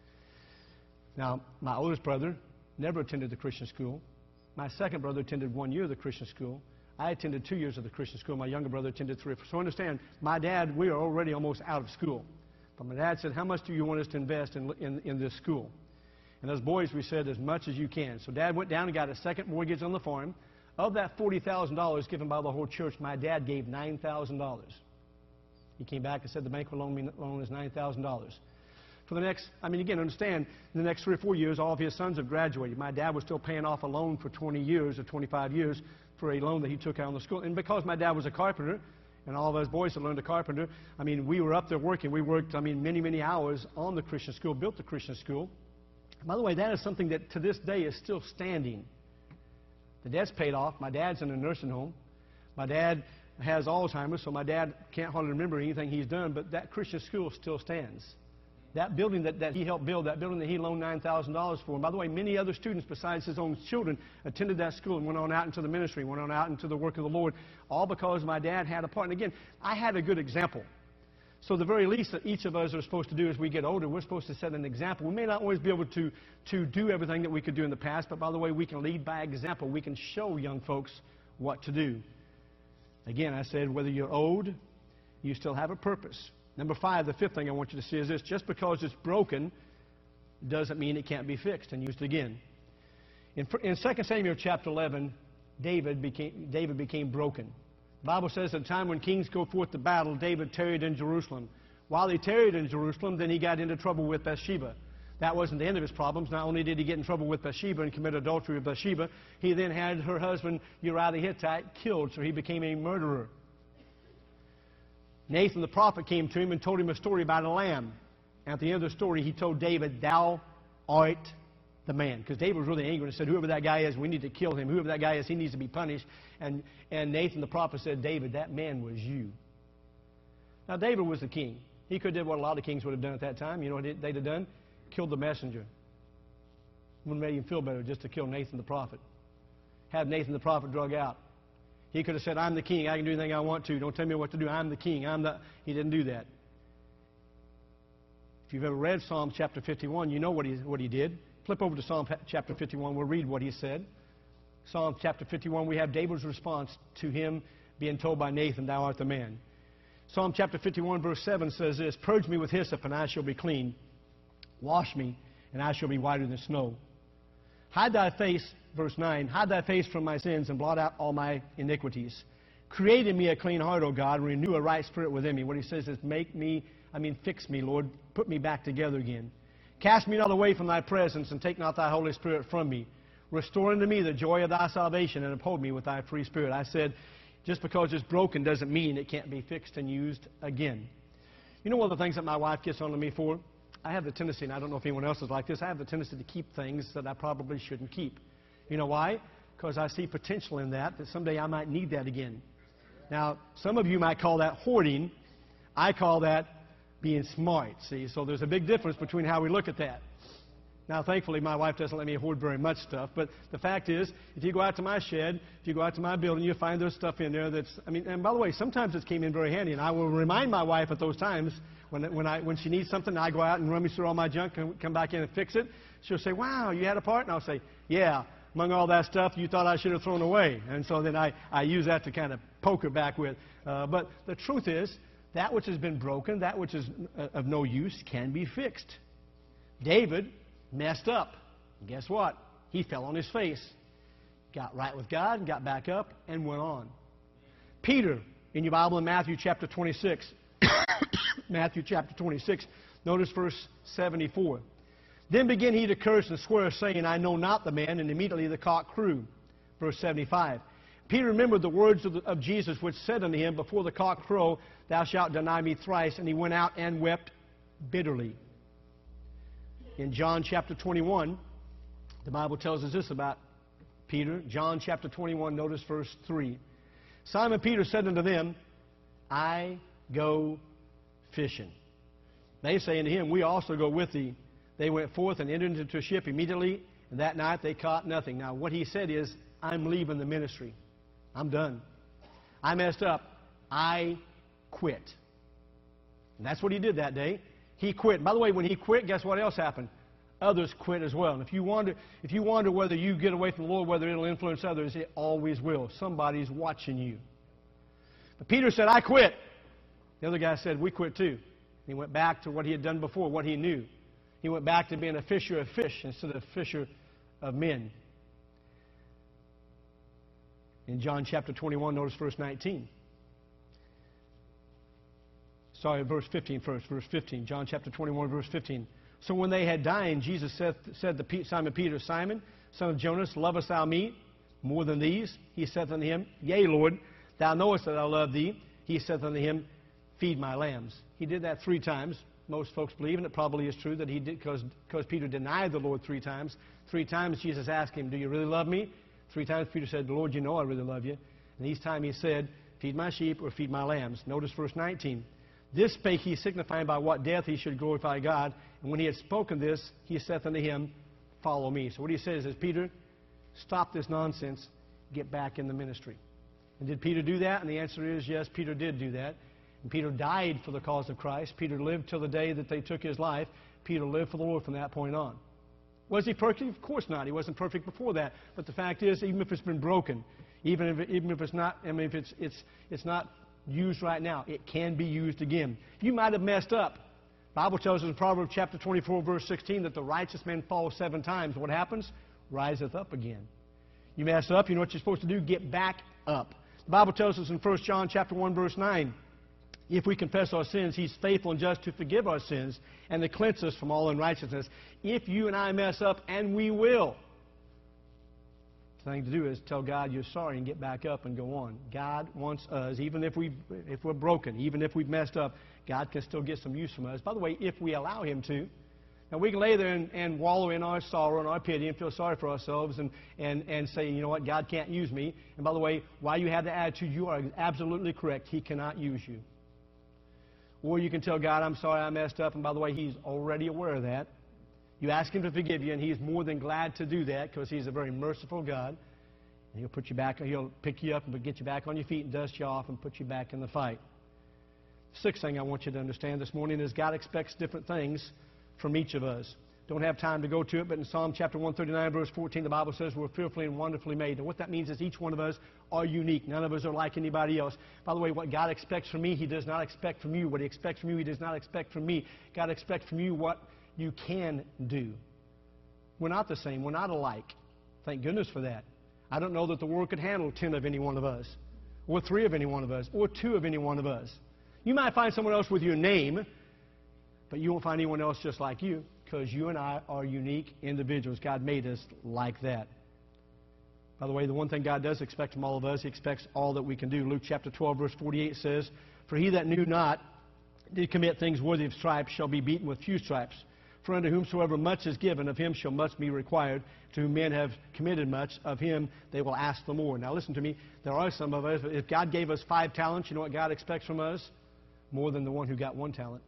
Speaker 1: Now, my oldest brother never attended the Christian school. My second brother attended one year of the Christian school. I attended two years of the Christian school. My younger brother attended three. So understand, my dad, we are already almost out of school. But my dad said, how much do you want us to invest in, in, in this school? And as boys, we said, as much as you can. So Dad went down and got a second mortgage on the farm. Of that forty thousand dollars given by the whole church, my dad gave nine thousand dollars. He came back and said, the bank will loan me loan is nine thousand dollars. For the next, I mean, again, understand, in the next three or four years, all of his sons have graduated. My dad was still paying off a loan for twenty years or twenty-five years for a loan that he took out on the school. And because my dad was a carpenter, and all of us boys had learned to carpenter, I mean, we were up there working. We worked, I mean, many, many hours on the Christian school, built the Christian school. By the way, that is something that to this day is still standing. The debt's paid off. My dad's in a nursing home. My dad has Alzheimer's, so my dad can't hardly remember anything he's done, but that Christian school still stands. That building that, that he helped build, that building that he loaned nine thousand dollars for. And by the way, many other students besides his own children attended that school and went on out into the ministry, went on out into the work of the Lord, all because my dad had a part. And again, I had a good example. So the very least that each of us are supposed to do as we get older, we're supposed to set an example. We may not always be able to, to do everything that we could do in the past, but by the way, we can lead by example. We can show young folks what to do. Again, I said, whether you're old, you still have a purpose. Number five, the fifth thing I want you to see is this. Just because it's broken doesn't mean it can't be fixed and used again. In, in Second Samuel chapter eleven, David became, David became broken. The Bible says at the time when kings go forth to battle, David tarried in Jerusalem. While he tarried in Jerusalem, then he got into trouble with Bathsheba. That wasn't the end of his problems. Not only did he get in trouble with Bathsheba and commit adultery with Bathsheba, he then had her husband Uriah the Hittite killed, so he became a murderer. Nathan the prophet came to him and told him a story about a lamb. At the end of the story, he told David, "Thou art the man." Because David was really angry and said, "Whoever that guy is, we need to kill him. Whoever that guy is, he needs to be punished." And, and Nathan the prophet said, "David, that man was you." Now, David was the king. He could have done what a lot of kings would have done at that time. You know what they'd have done? Killed the messenger. Wouldn't have made him feel better just to kill Nathan the prophet. Have Nathan the prophet drug out. He could have said, "I'm the king. I can do anything I want to. Don't tell me what to do. I'm the king. I'm the..." He didn't do that. If you've ever read Psalm chapter fifty-one, you know what he, what he did. Flip over to Psalm chapter fifty-one. We'll read what he said. Psalm chapter fifty-one, we have David's response to him being told by Nathan, "Thou art the man." Psalm chapter fifty-one, verse seven says this, "Purge me with hyssop, and I shall be clean. Wash me, and I shall be whiter than snow. Hide thy face," verse nine, "hide thy face from my sins, and blot out all my iniquities. Create in me a clean heart, O God, and renew a right spirit within me." What he says is, make me, I mean, fix me, Lord. Put me back together again. "Cast me not away from thy presence, and take not thy Holy Spirit from me. Restore unto me the joy of thy salvation, and uphold me with thy free spirit." I said, just because it's broken doesn't mean it can't be fixed and used again. You know one of the things that my wife gets on to me for? I have the tendency, and I don't know if anyone else is like this, I have the tendency to keep things that I probably shouldn't keep. You know why? Because I see potential in that, that someday I might need that again. Now, some of you might call that hoarding. I call that being smart, see? So there's a big difference between how we look at that. Now, thankfully, my wife doesn't let me hoard very much stuff, but the fact is, if you go out to my shed, if you go out to my building, you'll find there's stuff in there that's, I mean, and by the way, sometimes it came in very handy, and I will remind my wife at those times, when, when, I, when she needs something, I go out and rummage through all my junk and come back in and fix it. She'll say, "Wow, you had a part?" And I'll say, "Yeah, among all that stuff you thought I should have thrown away." And so then I, I use that to kind of poke her back with. Uh, but the truth is, that which has been broken, that which is uh, of no use, can be fixed. David messed up. And guess what? He fell on his face, got right with God, got back up, and went on. Peter, in your Bible in Matthew chapter twenty-six, Matthew chapter twenty-six, notice verse seventy-four. "Then began he to curse and swear, saying, I know not the man. And immediately the cock crew." Verse seventy-five. Peter remembered the words of, the, of Jesus, which said unto him, "Before the cock crow, thou shalt deny me thrice." And he went out and wept bitterly. In John chapter twenty-one, the Bible tells us this about Peter. John chapter twenty-one, notice verse three. "Simon Peter said unto them, I go fishing. They say unto him, We also go with thee. They went forth and entered into a ship immediately, and that night they caught nothing." Now, what he said is, "I'm leaving the ministry. I'm done. I messed up. I quit." And that's what he did that day. He quit. By the way, when he quit, guess what else happened? Others quit as well. And if you wonder, if you wonder whether you get away from the Lord, whether it'll influence others, it always will. Somebody's watching you. But Peter said, "I quit." The other guy said, "We quit too." He went back to what he had done before, what he knew. He went back to being a fisher of fish instead of a fisher of men. In John chapter twenty-one, notice verse nineteen. Sorry, verse fifteen first. Verse fifteen. John chapter twenty-one, verse fifteen. "So when they had dined, Jesus said, said to Simon Peter, Simon, son of Jonas, lovest thou me more than these? He saith unto him, Yea, Lord, thou knowest that I love thee. He saith unto him, Feed my lambs." He did that three times. Most folks believe, and it probably is true, that he did, because Peter denied the Lord three times. Three times Jesus asked him, "Do you really love me?" Three times Peter said, "Lord, you know I really love you." And each time he said, "Feed my sheep," or "Feed my lambs." Notice verse nineteen. "This spake he, signifying by what death he should glorify God. And when he had spoken this, he saith unto him, Follow me." So what he says is, Peter, stop this nonsense. Get back in the ministry. And did Peter do that? And the answer is yes, Peter did do that. And Peter died for the cause of Christ. Peter lived till the day that they took his life. Peter lived for the Lord from that point on. Was he perfect? Of course not. He wasn't perfect before that. But the fact is, even if it's been broken, even if, it, even if it's not, I mean, if it's, it's, it's not used right now, it can be used again. You might have messed up. The Bible tells us in Proverbs chapter twenty-four, verse sixteen, that the righteous man falls seven times. What happens? Riseth up again. You mess up, you know what you're supposed to do? Get back up. The Bible tells us in First John chapter one, verse nine, If we confess our sins, He's faithful and just to forgive our sins and to cleanse us from all unrighteousness. If you and I mess up, and we will, the thing to do is tell God you're sorry and get back up and go on. God wants us, even if, we, if we're broken, even if we've messed up, God can still get some use from us. By the way, if we allow Him to. Now, we can lay there and, and wallow in our sorrow and our pity and feel sorry for ourselves and, and, and say, you know what, God can't use me. And by the way, while you have the attitude, you are absolutely correct. He cannot use you. Or you can tell God, I'm sorry I messed up. And by the way, He's already aware of that. You ask Him to forgive you, and He's more than glad to do that because He's a very merciful God. And He'll put you back, He'll pick you up and get you back on your feet and dust you off and put you back in the fight. Sixth thing I want you to understand this morning is God expects different things from each of us. Don't have time to go to it, but in Psalm chapter one thirty-nine, verse fourteen, the Bible says we're fearfully and wonderfully made. And what that means is each one of us are unique. None of us are like anybody else. By the way, what God expects from me, He does not expect from you. What He expects from you, He does not expect from me. God expects from you what you can do. We're not the same. We're not alike. Thank goodness for that. I don't know that the world could handle ten of any one of us, or three of any one of us, or two of any one of us. You might find someone else with your name, but you won't find anyone else just like you, because you and I are unique individuals. God made us like that. By the way, the one thing God does expect from all of us, He expects all that we can do. Luke chapter twelve, verse forty-eight says, For he that knew not did commit things worthy of stripes shall be beaten with few stripes. For unto whomsoever much is given, of him shall much be required. To whom men have committed much, of him they will ask the more. Now listen to me. There are some of us, if God gave us five talents, you know what God expects from us? More than the one who got one talent.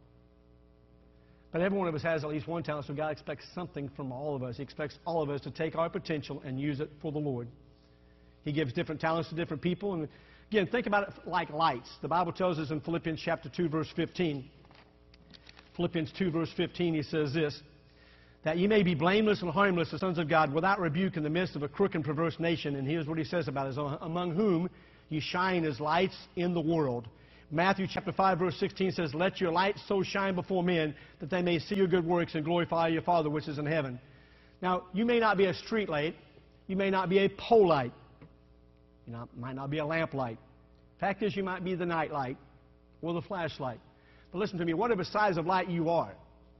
Speaker 1: But every one of us has at least one talent, so God expects something from all of us. He expects all of us to take our potential and use it for the Lord. He gives different talents to different people. And again, think about it like lights. The Bible tells us in Philippians chapter two, verse fifteen. Philippians two, verse fifteen, he says this, that ye may be blameless and harmless, the sons of God, without rebuke in the midst of a crooked and perverse nation. And here's what he says about it, among whom ye shine as lights in the world. Matthew chapter five, verse sixteen says, Let your light so shine before men that they may see your good works and glorify your Father which is in heaven. Now, you may not be a street light. You may not be a pole light. You know, might not be a lamp light. Fact is, you might be the night light or the flashlight. But listen to me, whatever size of light you are,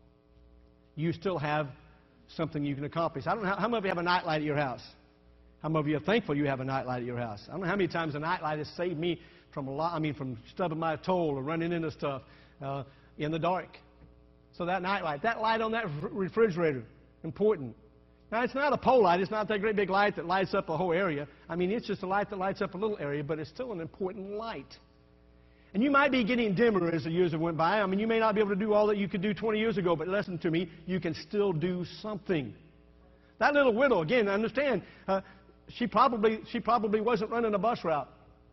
Speaker 1: you still have something you can accomplish. I don't know how, how many of you have a night light at your house? How many of you are thankful you have a night light at your house? I don't know how many times a night light has saved me from a lot, I mean, from stubbing my toe or running into stuff uh, in the dark. So that night light, that light on that refrigerator, important. Now, it's not a pole light. It's not that great big light that lights up a whole area. I mean, it's just a light that lights up a little area, but it's still an important light. And you might be getting dimmer as the years have went by. I mean, you may not be able to do all that you could do twenty years ago, but listen to me, you can still do something. That little widow, again, understand, uh, she probably she probably wasn't running a bus route.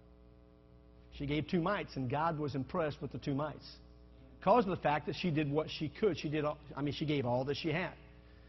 Speaker 1: She gave two mites, and God was impressed with the two mites because of the fact that she did what she could. She did, all, I mean, she gave all that she had.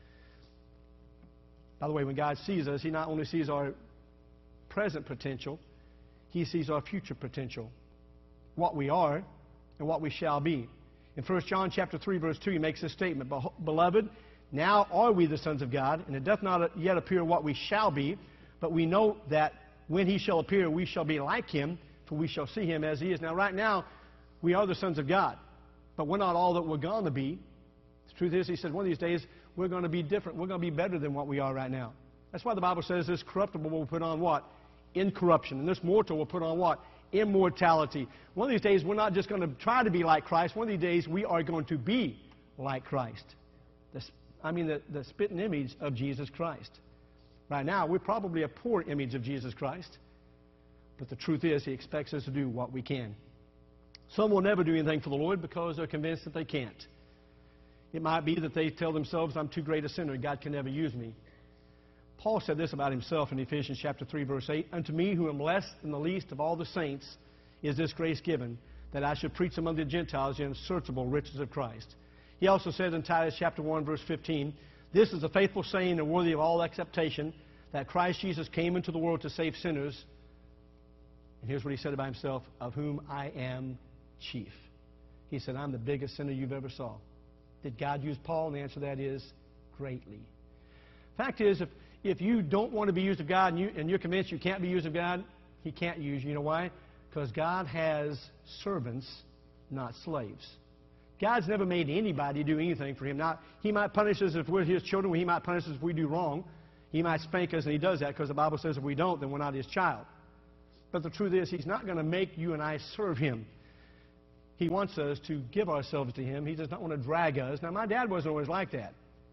Speaker 1: By the way, when God sees us, He not only sees our present potential, He sees our future potential, what we are and what we shall be. In First John chapter three, verse two, he makes this statement, Beloved, now are we the sons of God, and it doth not yet appear what we shall be, but we know that when He shall appear, we shall be like Him, for we shall see Him as He is. Now, right now, we are the sons of God, but we're not all that we're going to be. The truth is, He said, one of these days, we're going to be different. We're going to be better than what we are right now. That's why the Bible says this corruptible will put on what? Incorruption. And this mortal will put on what? Immortality. One of these days, we're not just going to try to be like Christ. One of these days, we are going to be like Christ. The, I mean, the, the spitting image of Jesus Christ. Right now, we're probably a poor image of Jesus Christ. But the truth is, He expects us to do what we can. Some will never do anything for the Lord because they're convinced that they can't. It might be that they tell themselves, I'm too great a sinner, God can never use me. Paul said this about himself in Ephesians chapter three, verse eight, Unto me, who am less than the least of all the saints, is this grace given, that I should preach among the Gentiles the unsearchable riches of Christ. He also says in Titus chapter one, verse fifteen, This is a faithful saying and worthy of all acceptation, that Christ Jesus came into the world to save sinners. And here's what he said about himself, of whom I am chief. He said, I'm the biggest sinner you've ever saw. Did God use Paul? And the answer to that is greatly. Fact is, if, if you don't want to be used of God and, you, and you're convinced you can't be used of God, He can't use you. You know why? Because God has servants not slaves. God's never made anybody do anything for Him. Now, He might punish us if we're His children. He might punish us if we do wrong. He might spank us, and He does that because the Bible says if we don't, then we're not His child. But the truth is, He's not going to make you and I serve Him. He wants us to give ourselves to Him. He does not want to drag us. Now, my dad wasn't always like that.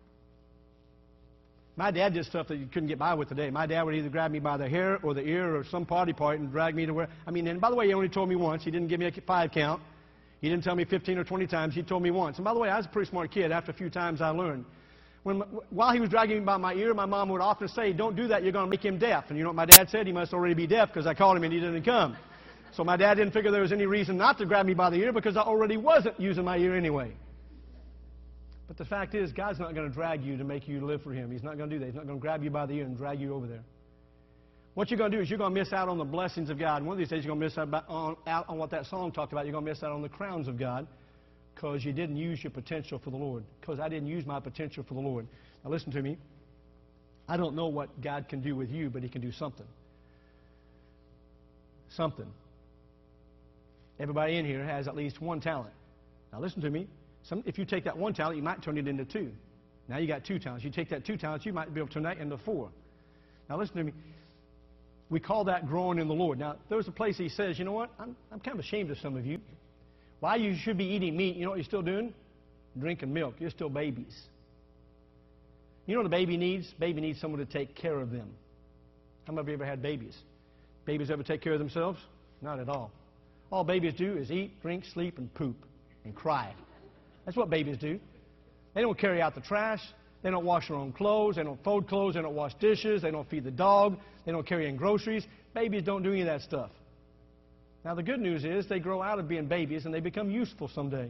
Speaker 1: My dad did stuff that you couldn't get by with today. My dad would either grab me by the hair or the ear or some body part and drag me to where... I mean, and by the way, he only told me once. He didn't give me a five count. He didn't tell me fifteen or twenty times. He told me once. And by the way, I was a pretty smart kid. After a few times, I learned. When, while he was dragging me by my ear, my mom would often say, don't do that, you're going to make him deaf. And you know what my dad said? He must already be deaf because I called him and he didn't come. So my dad didn't figure there was any reason not to grab me by the ear because I already wasn't using my ear anyway. But the fact is, God's not going to drag you to make you live for Him. He's not going to do that. He's not going to grab you by the ear and drag you over there. What you're going to do is you're going to miss out on the blessings of God. And one of these days you're going to miss out on, out on what that song talked about. You're going to miss out on the crowns of God because you didn't use your potential for the Lord. Because I didn't use my potential for the Lord. Now listen to me. I don't know what God can do with you, but He can do something. Something. Everybody in here has at least one talent. Now listen to me. Some, if you take that one talent, you might turn it into two. Now you got two talents. You take that two talents, you might be able to turn that into four. Now listen to me. We call that growing in the Lord. Now there's a place He says, you know what? I'm, I'm kind of ashamed of some of you. Why you should be eating meat, you know what you're still doing? Drinking milk. You're still babies. You know what a baby needs? Baby needs someone to take care of them. How many of you ever had babies? Babies ever take care of themselves? Not at all. All babies do is eat, drink, sleep, and poop, and cry. That's what babies do. They don't carry out the trash. They don't wash their own clothes. They don't fold clothes. They don't wash dishes. They don't feed the dog. They don't carry in groceries. Babies don't do any of that stuff. Now, the good news is they grow out of being babies and they become useful someday.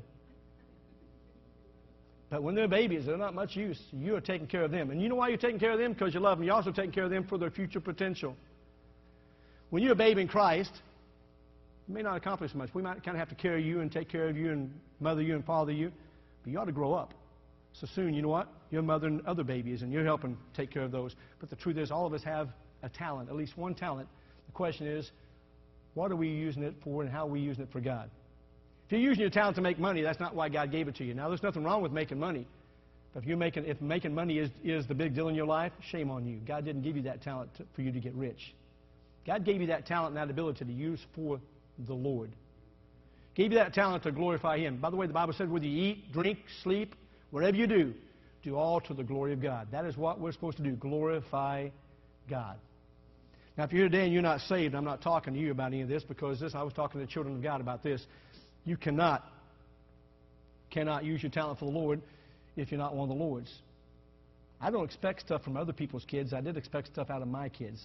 Speaker 1: But when they're babies, they're not much use. You are taking care of them. And you know why you're taking care of them? Because you love them. You're also taking care of them for their future potential. When you're a babe in Christ, you may not accomplish much. We might kind of have to carry you and take care of you and mother you and father you. But you ought to grow up. So soon, you know what? You're mothering other babies, and you're helping take care of those. But the truth is, all of us have a talent, at least one talent. The question is, what are we using it for, and how are we using it for God? If you're using your talent to make money, that's not why God gave it to you. Now, there's nothing wrong with making money. But if you're making, if making money is, is the big deal in your life, shame on you. God didn't give you that talent to, for you to get rich. God gave you that talent and that ability to use for the Lord. Gave you that talent to glorify Him. By the way, the Bible said whether you eat, drink, sleep, whatever you do, do all to the glory of God. That is what we're supposed to do, glorify God. Now, if you're here today and you're not saved, I'm not talking to you about any of this because this, I was talking to the children of God about this. You cannot, cannot use your talent for the Lord if you're not one of the Lord's. I don't expect stuff from other people's kids. I did expect stuff out of my kids.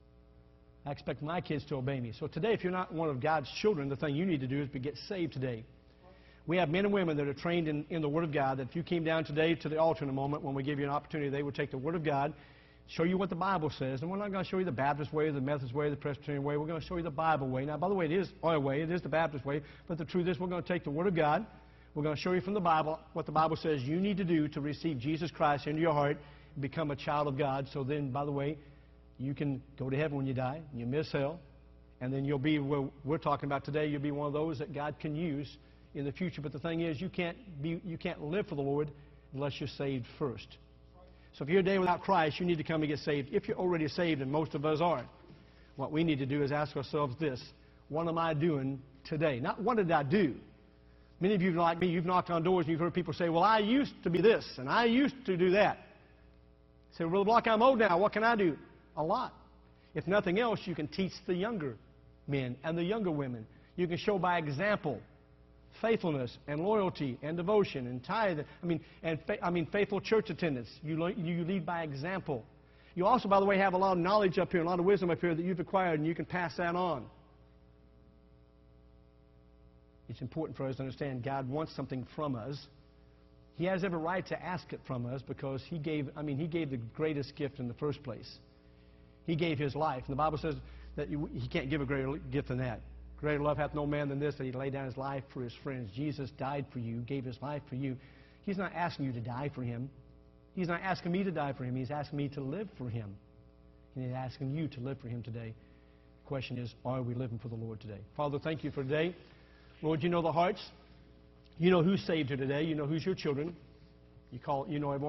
Speaker 1: I expect my kids to obey me. So today, if you're not one of God's children, the thing you need to do is to get saved today. We have men and women that are trained in, in the Word of God, that if you came down today to the altar in a moment when we give you an opportunity, they would take the Word of God, show you what the Bible says. And we're not going to show you the Baptist way, the Methodist way, the Presbyterian way. We're going to show you the Bible way. Now, by the way, it is our way. It is the Baptist way. But the truth is we're going to take the Word of God. We're going to show you from the Bible what the Bible says you need to do to receive Jesus Christ into your heart and become a child of God. So then, by the way, you can go to heaven when you die. You miss hell. And then you'll be, where we're talking about today, you'll be one of those that God can use in the future. But the thing is, you can't be, you can't live for the Lord unless you're saved first. So if you're a day without Christ, you need to come and get saved. If you're already saved, and most of us are, what we need to do is ask ourselves this: what am I doing today? Not what did I do? Many of you, like me, you've knocked on doors and you've heard people say, well, I used to be this, and I used to do that. You say, well, Brother Block, I'm old now. What can I do? A lot. If nothing else, you can teach the younger men and the younger women. You can show by example faithfulness and loyalty and devotion and tithe. I mean, and I mean faithful church attendance. You, you lead by example. You also, by the way, have a lot of knowledge up here, a lot of wisdom up here that you've acquired, and you can pass that on. It's important for us to understand God wants something from us. He has every right to ask it from us because He gave, I mean, He gave the greatest gift in the first place. He gave His life. And the Bible says that you, He can't give a greater gift than that. Greater love hath no man than this, that He laid down His life for His friends. Jesus died for you, gave His life for you. He's not asking you to die for Him. He's not asking me to die for Him. He's asking me to live for Him. And He's asking you to live for Him today. The question is, are we living for the Lord today? Father, thank you for today. Lord, you know the hearts.
Speaker 2: You know who's saved here today. You know who's your children. You call, you know everyone.